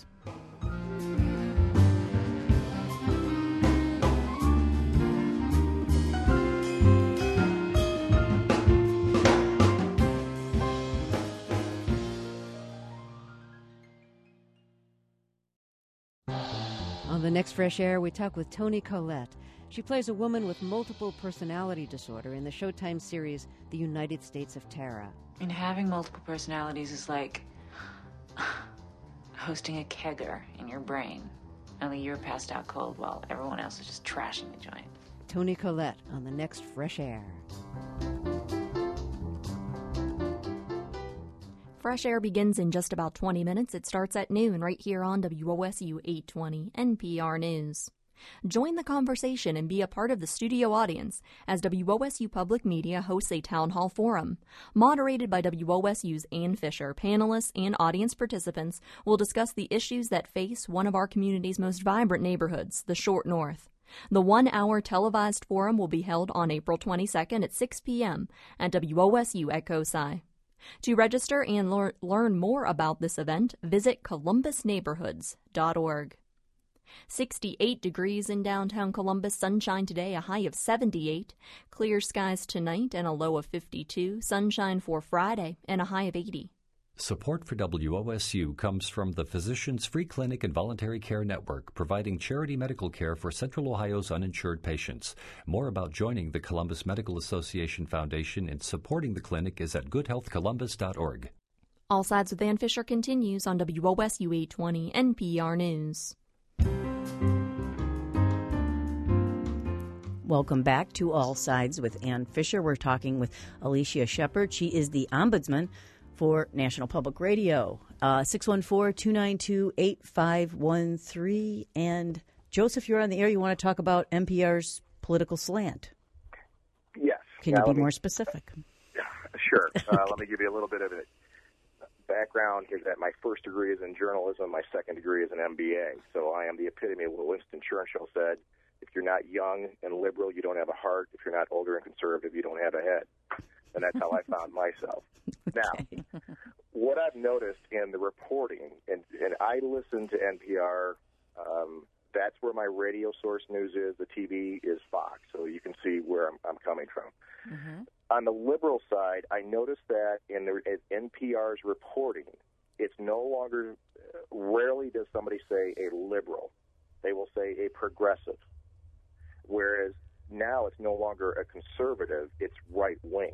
On the next Fresh Air, we talk with Toni Collette. She plays a woman with multiple personality disorder in the Showtime series The United States of Tara. And having multiple personalities is like hosting a kegger in your brain. Only you're passed out cold while everyone else is just trashing the joint. Toni Collette on the next Fresh Air. Fresh Air begins in just about twenty minutes. It starts at noon right here on W O S U eight twenty N P R News. Join the conversation and be a part of the studio audience as W O S U Public Media hosts a town hall forum. Moderated by W O S U's Ann Fisher, panelists and audience participants will discuss the issues that face one of our community's most vibrant neighborhoods, the Short North. The one-hour televised forum will be held on April twenty-second at six p.m. at W O S U at COSI. To register and lear- learn more about this event, visit columbus neighborhoods dot org. sixty-eight degrees in downtown Columbus, sunshine today, a high of seventy-eight. Clear skies tonight and a low of fifty-two. Sunshine for Friday and a high of eighty. Support for W O S U comes from the Physicians Free Clinic and Voluntary Care Network, providing charity medical care for Central Ohio's uninsured patients. More about joining the Columbus Medical Association Foundation and supporting the clinic is at good health columbus dot org. All Sides with Ann Fisher continues on W O S U eight twenty N P R News. Welcome back to All Sides with Ann Fisher. We're talking with Alicia Shepard. She is the ombudsman for National Public Radio. Uh, six one four, two nine two, eight five one three. And Joseph, you're on the air. You want to talk about N P R's political slant. Yes. Can Now, you be let me- more specific? Sure. Uh, let me give you a little bit of a background. Is that my first degree is in journalism. My second degree is an M B A. So I am the epitome of what Winston Churchill said. If you're not young and liberal, you don't have a heart. If you're not older and conservative, you don't have a head. And that's how I found myself. Okay. Now, what I've noticed in the reporting, and, and I listen to N P R, um, that's where my radio source news is. The T V is Fox, so you can see where I'm, I'm coming from. Mm-hmm. On the liberal side, I noticed that in the in N P R's reporting, it's no longer, rarely does somebody say a liberal. They will say a progressive. Whereas now it's no longer a conservative, it's right-wing.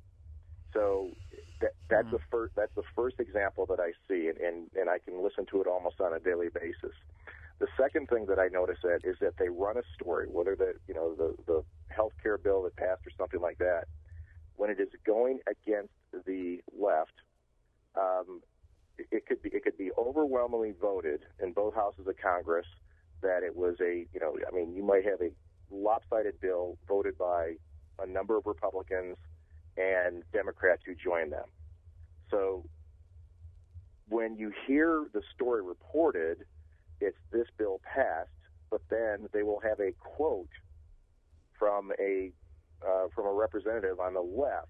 So that, that's, mm-hmm. the first, that's the first example that I see, and, and, and I can listen to it almost on a daily basis. The second thing that I notice that is that they run a story, whether the you know the the health care bill that passed or something like that, when it is going against the left, um, it, it could be it could be overwhelmingly voted in both houses of Congress that it was a you know I mean you might have a lopsided bill voted by a number of Republicans and Democrats who joined them. So when you hear the story reported, it's this bill passed, but then they will have a quote from a uh, from a representative on the left.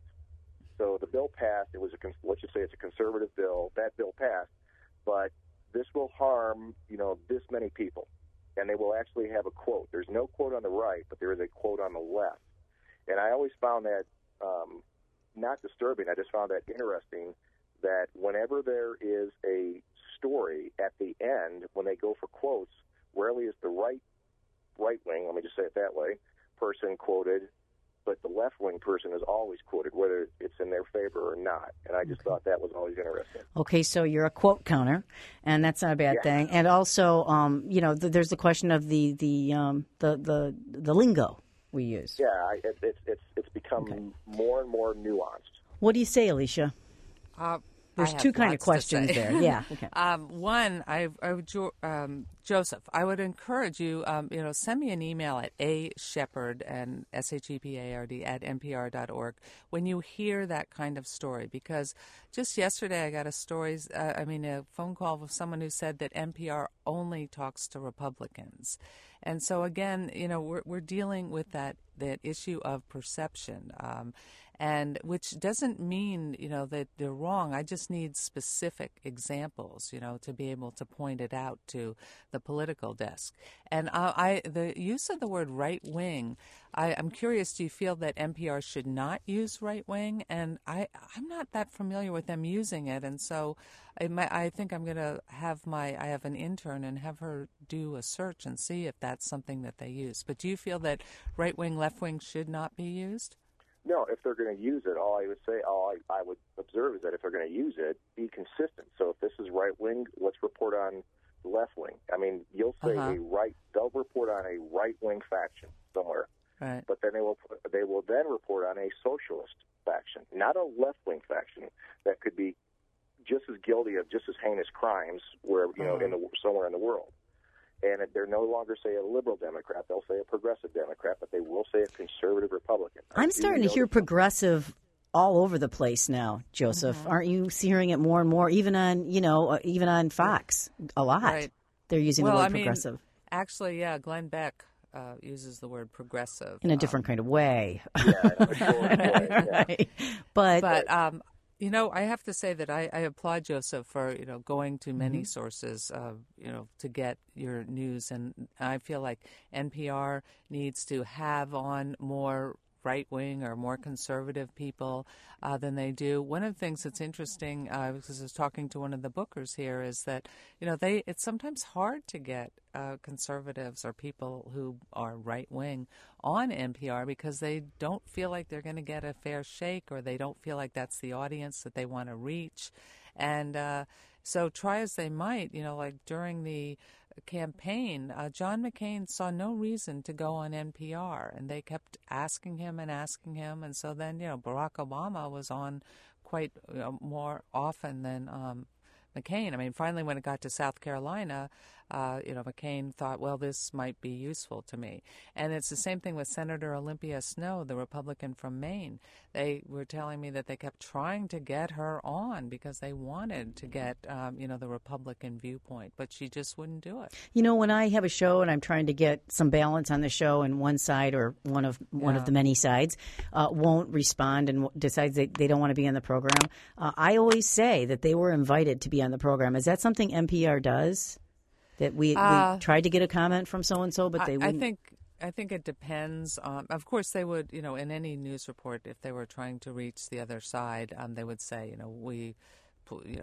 So the bill passed. It was a let's just say it's a conservative bill. That bill passed, but this will harm you know this many people, and they will actually have a quote. There's no quote on the right, but there is a quote on the left, and I always found that um, not disturbing. I just found that interesting. That whenever there is a story at the end, when they go for quotes, rarely is the right right wing, let me just say it that way, person quoted, but the left wing person is always quoted, whether it's in their favor or not. And I just okay. thought that was always interesting. Okay, so you're a quote counter, and that's not a bad yeah. thing. And also, um, you know, th- there's the question of the the um, the, the the lingo we use. Yeah, I, it, it's it's it's become okay. more and more nuanced. What do you say, Alicia? Uh, There's two kind of questions there. Yeah. Okay. um, one, I, I would, um, Joseph, I would encourage you, um, you know, send me an email at a shepherd and S H E P A R D at N P R dot org when you hear that kind of story. Because just yesterday I got a story, uh, I mean, a phone call with someone who said that N P R only talks to Republicans. And so, again, you know, we're, we're dealing with that, that issue of perception. Um, And which doesn't mean, you know, that they're wrong. I just need specific examples, you know, to be able to point it out to the political desk. And I, I the use of the word right wing, I, I'm curious, do you feel that N P R should not use right wing? And I, I'm not that familiar with them using it. And so I, might, I think I'm going to have my, I have an intern and have her do a search and see if that's something that they use. But do you feel that right wing, left wing should not be used? No, if they're going to use it, all I would say, all I, I would observe is that if they're going to use it, be consistent. So if this is right wing, let's report on the left wing. I mean, you'll say uh-huh. a right, they'll report on a right wing faction somewhere, right. but then they will they will then report on a socialist faction, not a left wing faction that could be just as guilty of just as heinous crimes where you know uh-huh. in the somewhere in the world. And they're no longer say a liberal Democrat; they'll say a progressive Democrat, but they will say a conservative Republican. I'm starting to hear progressive all over the place now, Joseph. Mm-hmm. Aren't you hearing it more and more? Even on you know, uh, even on Fox, a lot. Right. They're using well, the word I mean, progressive. Actually, yeah, Glenn Beck uh, uses the word progressive in a different um, kind of way. Yeah, in a short way. Yeah. Right. But but. Um, You know, I have to say that I, I applaud Joseph for, you know, going to many mm-hmm. sources, uh, you know, to get your news. And I feel like N P R needs to have on more right-wing or more conservative people uh, than they do. One of the things that's interesting, uh, because I was talking to one of the bookers here, is that, you know, they it's sometimes hard to get uh, conservatives or people who are right-wing on N P R because they don't feel like they're going to get a fair shake, or they don't feel like that's the audience that they want to reach. And uh, so try as they might, you know, like during the campaign, uh, John McCain saw no reason to go on N P R, and they kept asking him and asking him. And so then, you know, Barack Obama was on quite you know, more often than um, McCain. I mean, finally, when it got to South Carolina, uh, you know, McCain thought, well, this might be useful to me. And it's the same thing with Senator Olympia Snowe, the Republican from Maine. They were telling me that they kept trying to get her on because they wanted to get, um, you know, the Republican viewpoint, but she just wouldn't do it. You know, when I have a show and I'm trying to get some balance on the show, and one side or one of one yeah. of the many sides uh, won't respond and decides they, they don't want to be on the program, uh, I always say that they were invited to be on the program. Is that something N P R does? That we, uh, we tried to get a comment from so-and-so, but they I, wouldn't? I think I think it depends. Um, of course, they would, you know, in any news report, if they were trying to reach the other side, um, they would say, you know, we, you know,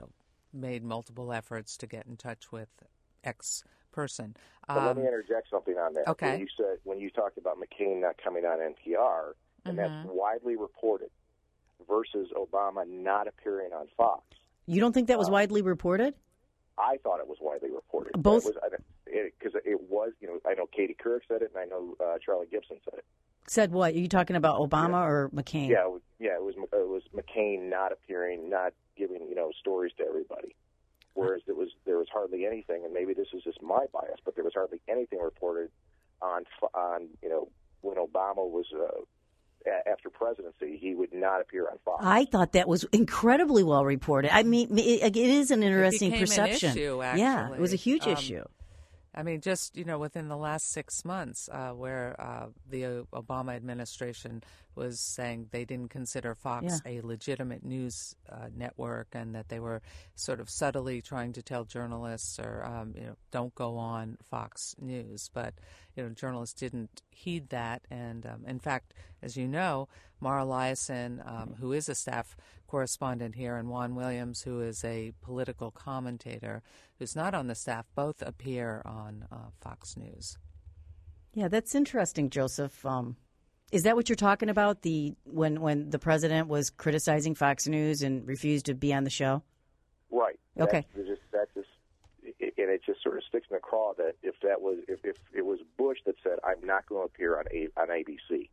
made multiple efforts to get in touch with X person. But Um, let me interject something on that. Okay. When you said when you talked about McCain not coming on N P R, and Mm-hmm. that's widely reported, versus Obama not appearing on Fox. You don't think that was Uh, widely reported? I thought it was widely reported. Both- because it, it, it was, you know, I know Katie Couric said it, and I know uh, Charlie Gibson said it. Said what? Are you talking about Obama Yeah. or McCain? Yeah, it was, yeah, it was it was McCain not appearing, not giving, you know, stories to everybody. Whereas there was there was hardly anything, and maybe this is just my bias, but there was hardly anything reported on on you know when Obama was uh, a- after presidency, he would not appear on Fox. I thought that was incredibly well reported. I mean, it, it is an interesting became an perception. issue, Yeah, it was a actually. huge Um, issue. I mean, just, you know, within the last six months, uh, where uh, the uh, Obama administration was saying they didn't consider Fox Yeah. a legitimate news uh, network, and that they were sort of subtly trying to tell journalists, or, um, you know, don't go on Fox News. But, you know, journalists didn't heed that. And, um, in fact, as you know, Mara Liasson, um, who is a staff correspondent here, and Juan Williams, who is a political commentator, who's not on the staff, both appear on uh, Fox News. Yeah, that's interesting, Joseph. Um, is that what you're talking about? The when when the president was criticizing Fox News and refused to be on the show? Right. Okay. That's just that just it, and it just sort of sticks in the craw that if that was if, if it was Bush that said I'm not going to appear on a, on A B C,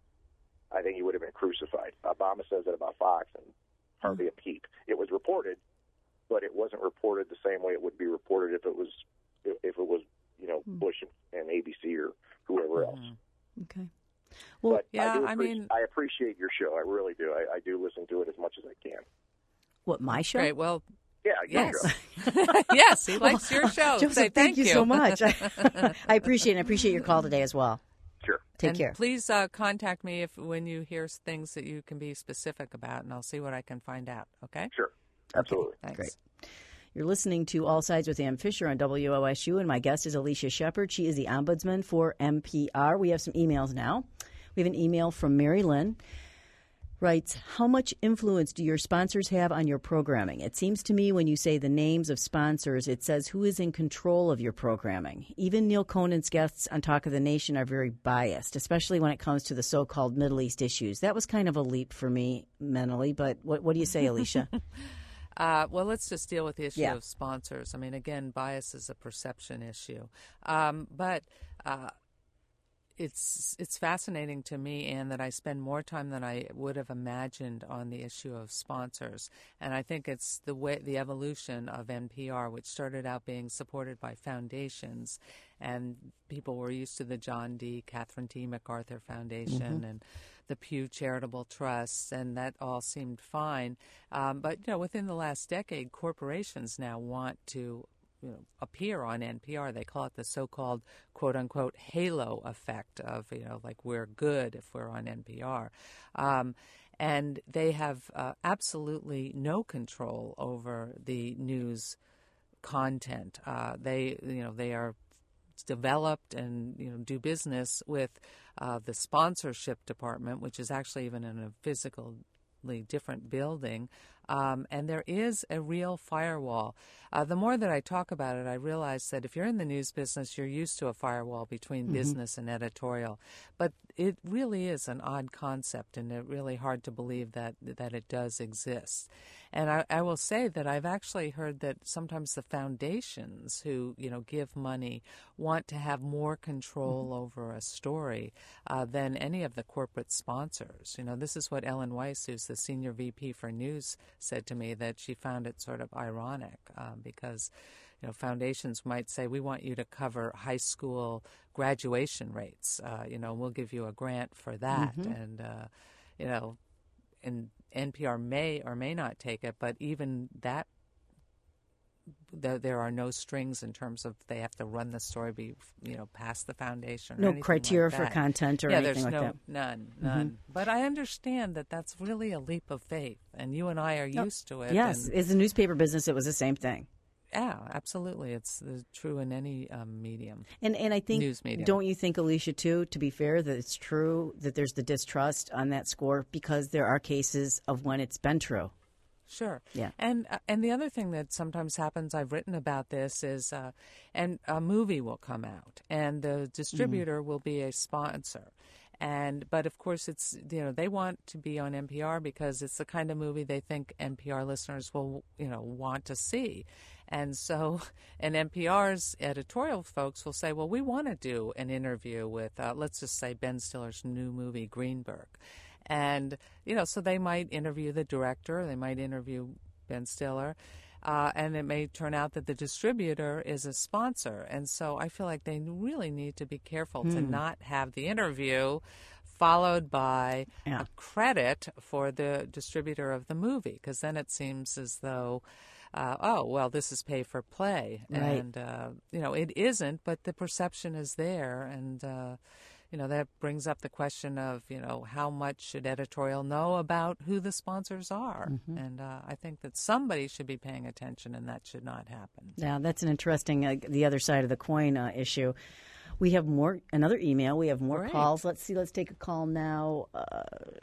I think he would have been crucified. Obama says that about Fox, and hardly mm-hmm. a peep. It was reported, but it wasn't reported the same way it would be reported if it was if it was you know mm-hmm. Bush and A B C or whoever else. Mm-hmm. Okay. Well, but yeah, I, do I mean, I appreciate your show. I really do. I, I do listen to it as much as I can. What, my show? Great. Well, yeah, your yes, show. yes, he likes your show. Joseph, Say thank, thank you so much. I, I appreciate it. I appreciate your call today as well. Sure. Take and care. Please uh, contact me if when you hear things that you can be specific about, and I'll see what I can find out. Okay? Sure. Absolutely. Okay, thanks. Great. You're listening to All Sides with Ann Fisher on W O S U, and my guest is Alicia Shepard. She is the ombudsman for N P R. We have some emails now. We have an email from Mary Lynn. Writes, how much influence do your sponsors have on your programming? It seems to me when you say the names of sponsors, it says who is in control of your programming. Even Neil Conan's guests on Talk of the Nation are very biased, especially when it comes to the so-called Middle East issues. That was kind of a leap for me mentally, but what, what do you say, Alicia? Uh, well, let's just deal with the issue Yeah. of sponsors. I mean, again, bias is a perception issue. Um, but uh, it's it's fascinating to me, Anne, that I spend more time than I would have imagined on the issue of sponsors. And I think it's the way the evolution of N P R, which started out being supported by foundations, and people were used to the John D. Catherine T. MacArthur Foundation Mm-hmm. and the Pew Charitable Trusts, and that all seemed fine. Um, but, you know, within the last decade, corporations now want to you know, appear on N P R. They call it the so-called quote-unquote halo effect of, you know, like we're good if we're on N P R. Um, and they have uh, absolutely no control over the news content. Uh, they, you know, they are developed and, you know, do business with uh, the sponsorship department, which is actually even in a physically different building. Um, and there is a real firewall. Uh, the more that I talk about it, I realize that if you're in the news business, you're used to a firewall between mm-hmm. business and editorial. But it really is an odd concept, and it's really hard to believe that that it does exist. And I, I will say that I've actually heard that sometimes the foundations who, you know, give money want to have more control mm-hmm. over a story uh, than any of the corporate sponsors. You know, this is what Ellen Weiss, who's the senior V P for news, said to me, that she found it sort of ironic um, because, you know, foundations might say, we want you to cover high school graduation rates. Uh, you know, we'll give you a grant for that. Mm-hmm. And, uh, you know, and N P R may or may not take it, but even that, the, there are no strings in terms of they have to run the story, be, you know, past the foundation. Or no anything criteria like for that. content or yeah, anything there's like no, that. None, none. Mm-hmm. But I understand that that's really a leap of faith, and you and I are oh, used to it. Yes, and, as a newspaper business, it was the same thing. Yeah, absolutely. It's uh, true in any um, medium. And and I think, news medium. Don't you think, Alicia, too, to be fair, that it's true that there's the distrust on that score because there are cases of when it's been true? Sure. Yeah. And uh, and the other thing that sometimes happens, I've written about this, is uh, and a movie will come out, and the distributor mm-hmm. will be a sponsor. And but of course it's you know they want to be on N P R because it's the kind of movie they think N P R listeners will you know want to see, and so and N P R's editorial folks will say, well, we want to do an interview with uh, let's just say Ben Stiller's new movie Greenberg, and you know so they might interview the director, they might interview Ben Stiller. Uh, and it may turn out that the distributor is a sponsor. And so I feel like they really need to be careful mm. to not have the interview followed by yeah. a credit for the distributor of the movie, because then it seems as though, uh, oh, well, this is pay for play. Right. And, uh, you know, it isn't, but the perception is there. And, uh, you know, that brings up the question of, you know, how much should editorial know about who the sponsors are? Mm-hmm. And uh, I think that somebody should be paying attention, and that should not happen. Yeah, that's an interesting, uh, the other side of the coin uh, issue. We have more, another email. We have more Great. calls. Let's see, let's take a call now. Uh,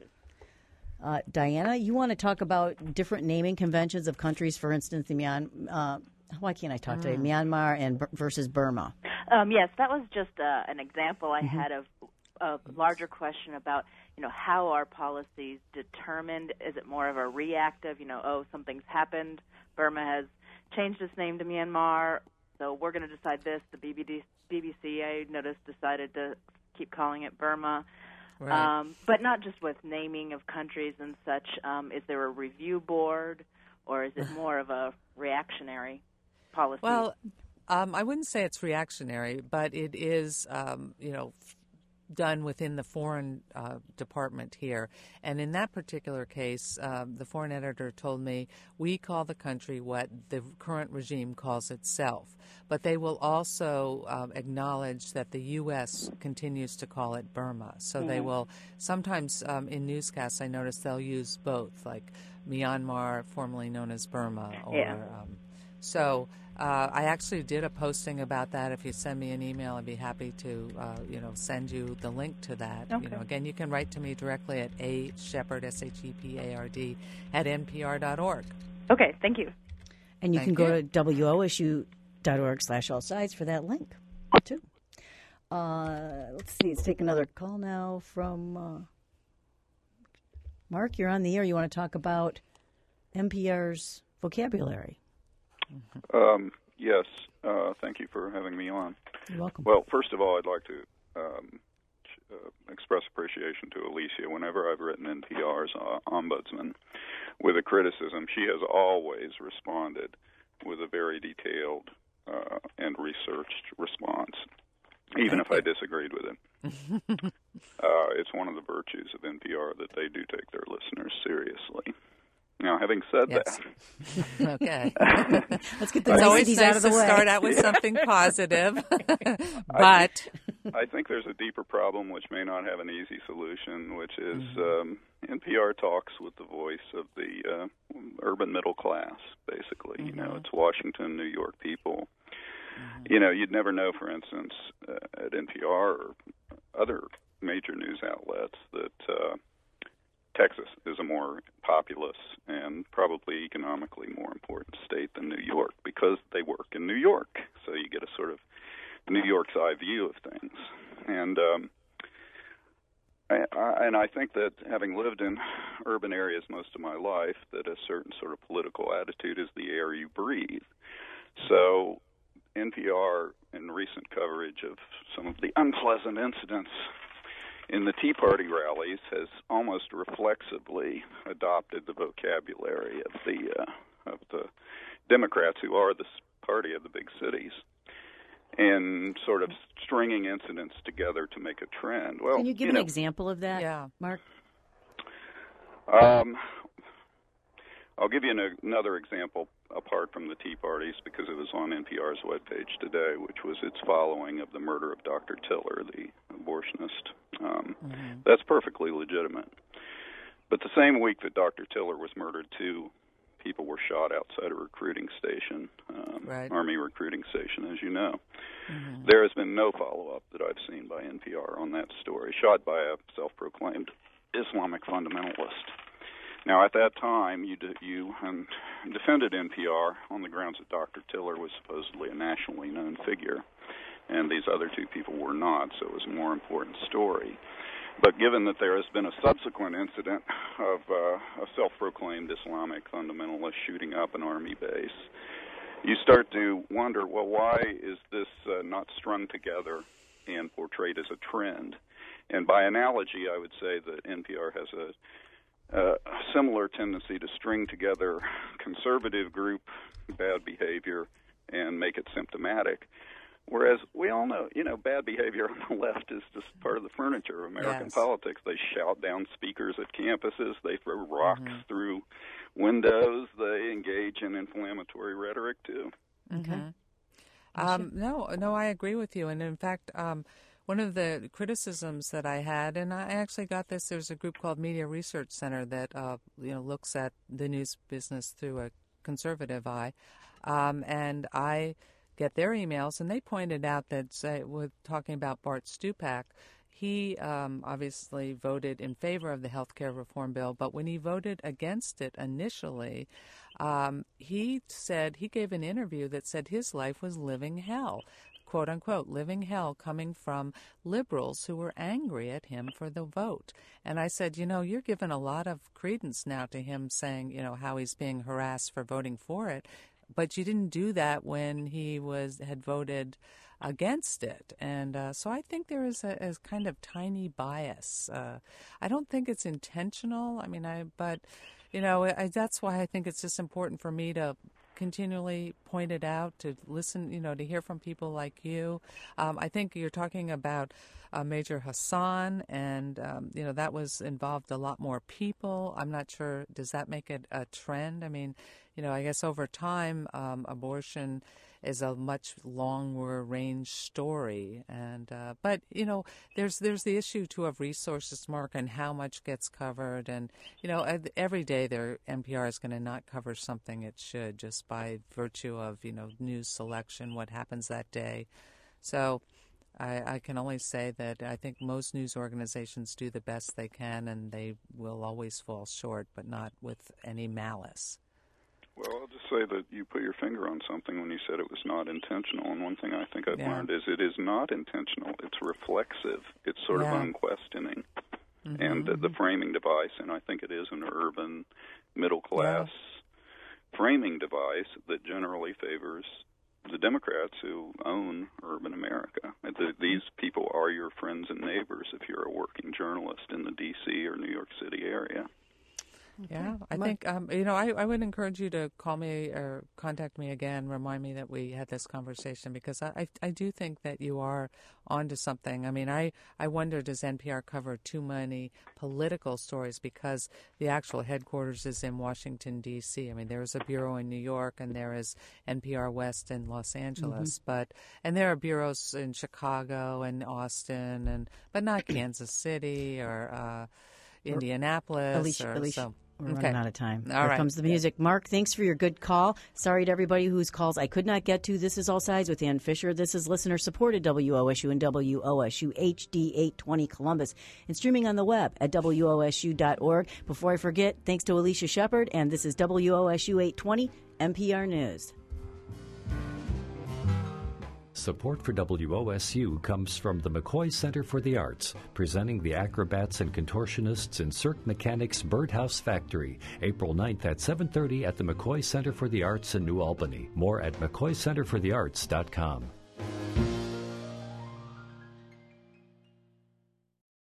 uh, Diana, you want to talk about different naming conventions of countries, for instance, the Myanmar. Uh, why can't I talk mm. today? Myanmar and versus Burma. Um, yes, that was just uh, an example I mm-hmm. had of a larger question about, you know, how are policies determined? Is it more of a reactive, you know, oh, something's happened, Burma has changed its name to Myanmar, so we're going to decide this. The B B C, I noticed, decided to keep calling it Burma. Right. Um, but not just with naming of countries and such. Um, is there a review board, or is it more of a reactionary policy? Well, um, I wouldn't say it's reactionary, but it is, um, you know, f- done within the foreign uh, department here. And in that particular case, um, the foreign editor told me, we call the country what the current regime calls itself. But they will also um, acknowledge that the U S continues to call it Burma. So mm-hmm. they will, sometimes um, in newscasts I notice they'll use both, like Myanmar, formerly known as Burma, or yeah. um, so uh, I actually did a posting about that. If you send me an email, I'd be happy to, uh, you know, send you the link to that. Okay. You know, again, you can write to me directly at a Shepard, S H E P A R D, at N P R dot org. Okay, thank you. And you thank can you. go to W O S U dot org slash all sides for that link, too. Uh, let's see. Let's take another call now from uh, Mark. You're on the air. You want to talk about N P R's vocabulary? Um, yes. Uh, thank you for having me on. You're welcome. Well, first of all, I'd like to um, uh, express appreciation to Alicia. Whenever I've written N P R's uh, ombudsman with a criticism, she has always responded with a very detailed uh, and researched response, even if I disagreed with it. uh, it's one of the virtues of N P R that they do take their listeners seriously. Now, having said yes. that, okay, let's get the it's always niceties nice out of the to way. start out with something positive, but I think, I think there's a deeper problem which may not have an easy solution, which is mm-hmm. um, N P R talks with the voice of the uh, urban middle class. Basically, mm-hmm. you know, it's Washington, New York people. Mm-hmm. You know, you'd never know, for instance, uh, at N P R or other major news outlets that. Uh, Texas is a more populous and probably economically more important state than New York because they work in New York. So you get a sort of New York's eye view of things. And um, I, I, and I think that having lived in urban areas most of my life, that a certain sort of political attitude is the air you breathe. So N P R, in recent coverage of some of the unpleasant incidents in the Tea Party rallies, has almost reflexively adopted the vocabulary of the uh, of the Democrats, who are the party of the big cities, and sort of stringing incidents together to make a trend. Well, can you give you an know, example of that, yeah. Mark? Um, I'll give you an, another example apart from the Tea Parties, because it was on N P R's webpage today, which was its following of the murder of Doctor Tiller, the abortionist. Um, mm-hmm. That's perfectly legitimate. But the same week that Doctor Tiller was murdered, two people were shot outside a recruiting station, um, right. Army recruiting station, as you know. Mm-hmm. There has been no follow-up that I've seen by N P R on that story, shot by a self-proclaimed Islamic fundamentalist. Now, at that time, you de- you um, defended N P R on the grounds that Doctor Tiller was supposedly a nationally known figure, and these other two people were not, so it was a more important story. But given that there has been a subsequent incident of uh, a self-proclaimed Islamic fundamentalist shooting up an army base, you start to wonder, well, why is this uh, not strung together and portrayed as a trend? And by analogy, I would say that N P R has a Uh, a similar tendency to string together conservative group bad behavior and make it symptomatic. Whereas we all know, you know, bad behavior on the left is just part of the furniture of American yes. politics. They shout down speakers at campuses. They throw rocks mm-hmm. through windows. They engage in inflammatory rhetoric, too. Okay. Um, no, no, I agree with you. And in fact, um, one of the criticisms that I had, and I actually got this, there's a group called Media Research Center that uh, you know looks at the news business through a conservative eye, um, and I get their emails, and they pointed out that, say, with talking about Bart Stupak, he um, obviously voted in favor of the health care reform bill, but when he voted against it initially, um, he said, he gave an interview that said his life was living hell. Quote unquote, living hell, coming from liberals who were angry at him for the vote. And I said, you know, you're giving a lot of credence now to him saying, you know, how he's being harassed for voting for it. But you didn't do that when he was had voted against it. And uh, so I think there is a, a kind of tiny bias. Uh, I don't think it's intentional. I mean, I, but, you know, I, that's why I think it's just important for me to continually point it out, to listen, you know, to hear from people like you. Um, I think you're talking about uh, Major Hassan, and, um, you know, that was involved a lot more people. I'm not sure, does that make it a trend? I mean, you know, I guess over time, um, abortion is a much longer range story, and uh, but you know, there's there's the issue too of resources, Mark, and how much gets covered, and you know, every day there N P R is going to not cover something it should just by virtue of you know news selection, what happens that day. So I, I can only say that I think most news organizations do the best they can, and they will always fall short, but not with any malice. Well, I'll just say that you put your finger on something when you said it was not intentional. And one thing I think I've yeah. learned is it is not intentional. It's reflexive. It's sort yeah. of unquestioning. Mm-hmm. And uh, the framing device, and I think it is an urban, middle-class yeah. framing device that generally favors the Democrats who own urban America. The, these people are your friends and neighbors if you're a working journalist in the D C or New York City area. Yeah, I think, um, you know, I, I would encourage you to call me or contact me again, remind me that we had this conversation, because I, I, I do think that you are onto something. I mean, I, I wonder, does N P R cover too many political stories because the actual headquarters is in Washington, D C? I mean, there is a bureau in New York, and there is N P R West in Los Angeles, mm-hmm. but and there are bureaus in Chicago and Austin, and but not Kansas City or uh, Indianapolis. Alicia, or, Alicia. So. We're okay. running out of time. All Here right. comes the music. Mark, thanks for your good call. Sorry to everybody whose calls I could not get to. This is All Sides with Ann Fisher. This is listener-supported W O S U and W O S U H D eight twenty Columbus, and streaming on the web at W O S U dot org. Before I forget, thanks to Alicia Shepard, and this is W O S U eight twenty N P R News. Support for W O S U comes from the McCoy Center for the Arts, presenting the acrobats and contortionists in Cirque Mechanics Birdhouse Factory, April ninth at seven thirty at the McCoy Center for the Arts in New Albany. More at mccoy center for the arts dot com.